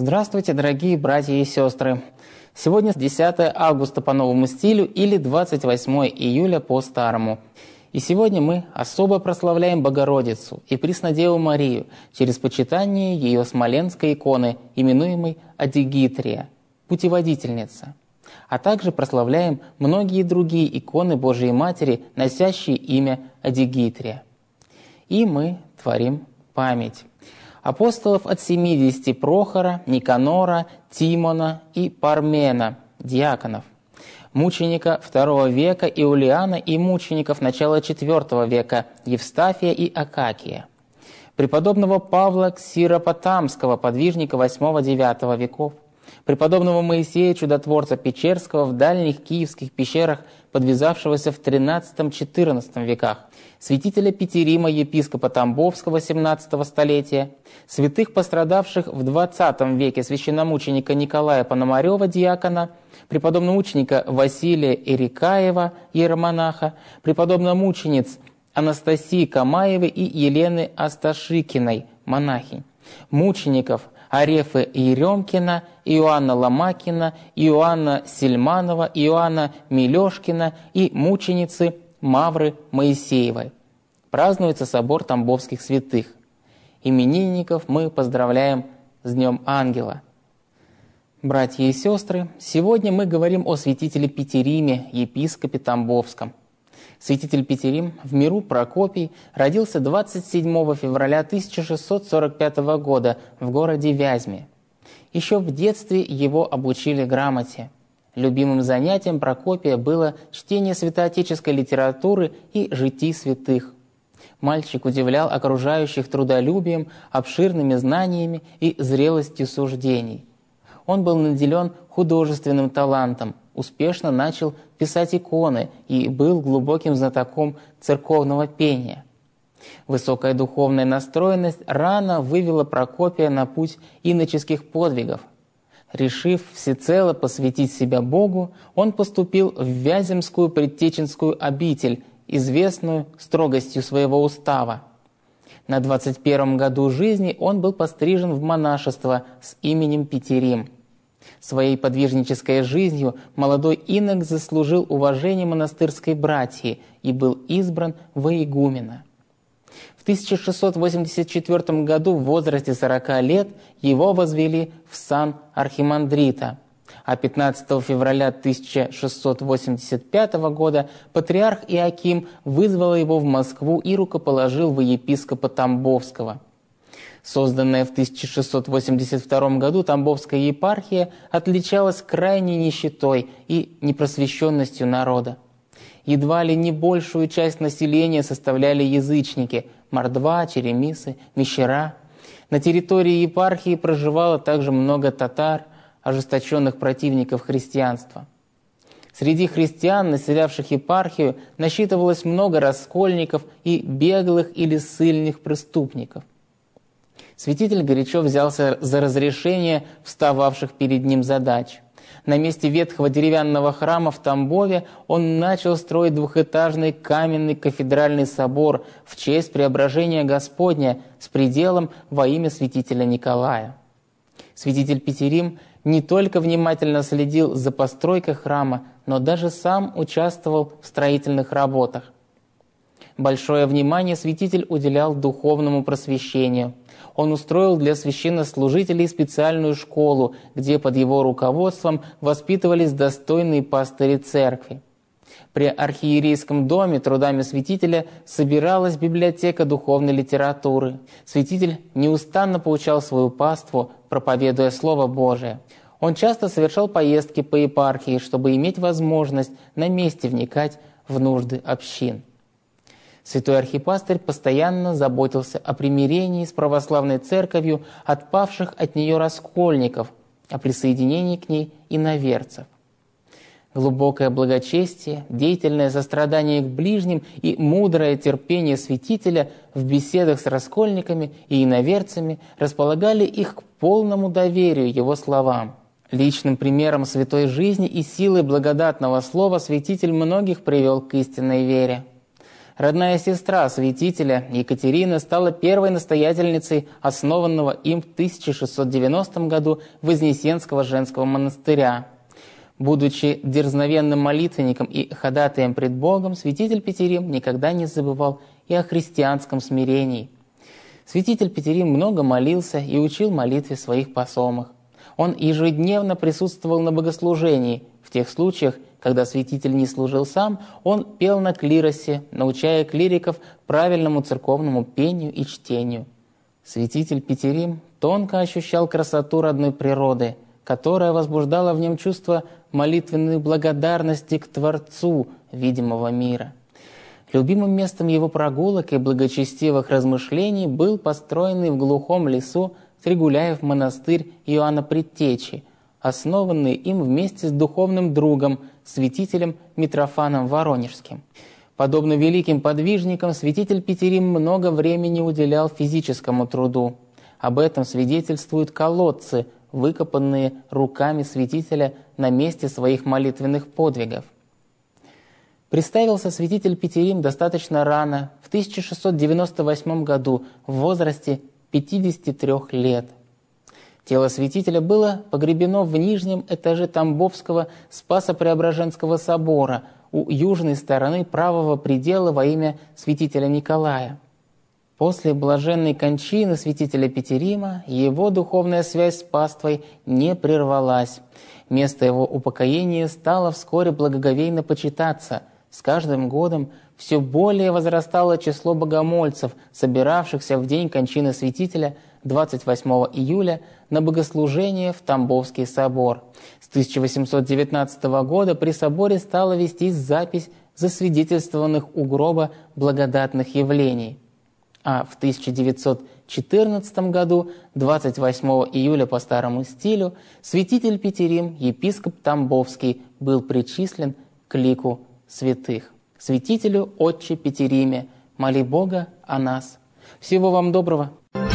Здравствуйте, дорогие братья и сестры! Сегодня 10 августа по новому стилю или 28 июля по старому. И сегодня мы особо прославляем Богородицу и Преснодеву Марию через почитание ее смоленской иконы, именуемой Адигитрия, путеводительница. А также прославляем многие другие иконы Божией Матери, носящие имя Адигитрия. И мы творим память апостолов от 70 Прохора, Никанора, Тимона и Пармена, диаконов, мученика II века Иулиана и мучеников начала IV века Евстафия и Акакия, преподобного Павла Ксиропотамского, подвижника VIII-IX веков, преподобного Моисея Чудотворца Печерского в дальних киевских пещерах, подвязавшегося в XIII-XIV веках, святителя Петерима, епископа Тамбовского XVII столетия, святых, пострадавших в XX веке, священномученика Николая Пономарева, диакона, преподобного мученика Василия Ирикаева, иеромонаха, преподобного мучениц Анастасии Камаевой и Елены Асташикиной, монахинь, мучеников Арефы Еремкина, Иоанна Ломакина, Иоанна Сельманова, Иоанна Милешкина и мученицы Мавры Моисеевой. Празднуется собор Тамбовских святых. Именинников мы поздравляем с Днем Ангела. Братья и сестры, сегодня мы говорим о святителе Петериме, епископе Тамбовском. Святитель Петерим в миру Прокопий родился 27 февраля 1645 года в городе Вязьме. Еще в детстве его обучили грамоте. Любимым занятием Прокопия было чтение святоотеческой литературы и житий святых. Мальчик удивлял окружающих трудолюбием, обширными знаниями и зрелостью суждений. Он был наделен художественным талантом, успешно начал писать иконы и был глубоким знатоком церковного пения. Высокая духовная настроенность рано вывела Прокопия на путь иноческих подвигов. Решив всецело посвятить себя Богу, он поступил в Вяземскую предтеченскую обитель, известную строгостью своего устава. На 21 году жизни он был пострижен в монашество с именем Петерим. Своей подвижнической жизнью молодой инок заслужил уважение монастырской братьи и был избран во игумена. В 1684 году в возрасте 40 лет его возвели в сан архимандрита, а 15 февраля 1685 года патриарх Иоаким вызвал его в Москву и рукоположил во епископа Тамбовского. Созданная в 1682 году Тамбовская епархия отличалась крайней нищетой и непросвещенностью народа. Едва ли не большую часть населения составляли язычники – мордва, черемисы, мещера. На территории епархии проживало также много татар, ожесточенных противников христианства. Среди христиан, населявших епархию, насчитывалось много раскольников и беглых или ссыльных преступников. Святитель горячо взялся за разрешение встававших перед ним задач. На месте ветхого деревянного храма в Тамбове он начал строить двухэтажный каменный кафедральный собор в честь преображения Господня с пределом во имя святителя Николая. Святитель Петерим не только внимательно следил за постройкой храма, но даже сам участвовал в строительных работах. Большое внимание святитель уделял духовному просвещению. Он устроил для священнослужителей специальную школу, где под его руководством воспитывались достойные пастыри церкви. При архиерейском доме трудами святителя собиралась библиотека духовной литературы. Святитель неустанно поучал свою паству, проповедуя Слово Божие. Он часто совершал поездки по епархии, чтобы иметь возможность на месте вникать в нужды общин. Святой архипастырь постоянно заботился о примирении с православной церковью отпавших от нее раскольников, о присоединении к ней иноверцев. Глубокое благочестие, деятельное сострадание к ближним и мудрое терпение святителя в беседах с раскольниками и иноверцами располагали их к полному доверию его словам. Личным примером святой жизни и силой благодатного слова святитель многих привел к истинной вере. Родная сестра святителя Екатерина стала первой настоятельницей основанного им в 1690 году Вознесенского женского монастыря. Будучи дерзновенным молитвенником и ходатаем пред Богом, святитель Петерим никогда не забывал и о христианском смирении. Святитель Петерим много молился и учил молитве своих посомых. Он ежедневно присутствовал на богослужении. В тех случаях, когда святитель не служил сам, он пел на клиросе, научая клириков правильному церковному пению и чтению. Святитель Петерим тонко ощущал красоту родной природы, которая возбуждала в нем чувство молитвенной благодарности к Творцу видимого мира. Любимым местом его прогулок и благочестивых размышлений был построенный в глухом лесу Тригуляев монастырь Иоанна Предтечи, основанный им вместе с духовным другом, святителем Митрофаном Воронежским. Подобно великим подвижникам, святитель Петерим много времени уделял физическому труду. Об этом свидетельствуют колодцы, выкопанные руками святителя на месте своих молитвенных подвигов. Представился святитель Петерим достаточно рано, в 1698 году, в возрасте 53 лет. Тело святителя было погребено в нижнем этаже Тамбовского Спасо-Преображенского собора у южной стороны правого предела во имя святителя Николая. После блаженной кончины святителя Петерима его духовная связь с паствой не прервалась. Место его упокоения стало вскоре благоговейно почитаться. С каждым годом все более возрастало число богомольцев, собиравшихся в день кончины святителя 28 июля на богослужение в Тамбовский собор. С 1819 года при соборе стала вестись запись засвидетельствованных у гроба благодатных явлений. А в 1914 году, 28 июля по старому стилю, святитель Петерим, епископ Тамбовский, был причислен к лику святых. Святителю Отче Петериме, моли Бога о нас. Всего вам доброго.